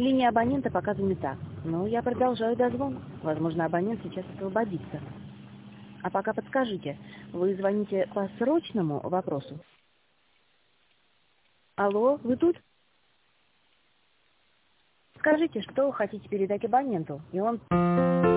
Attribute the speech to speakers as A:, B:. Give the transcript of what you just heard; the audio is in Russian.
A: Линия абонента пока занята. Но я продолжаю дозвон. Возможно, абонент сейчас освободится. А пока подскажите, вы звоните по срочному вопросу? Алло, вы тут? Скажите, что хотите передать абоненту, и он...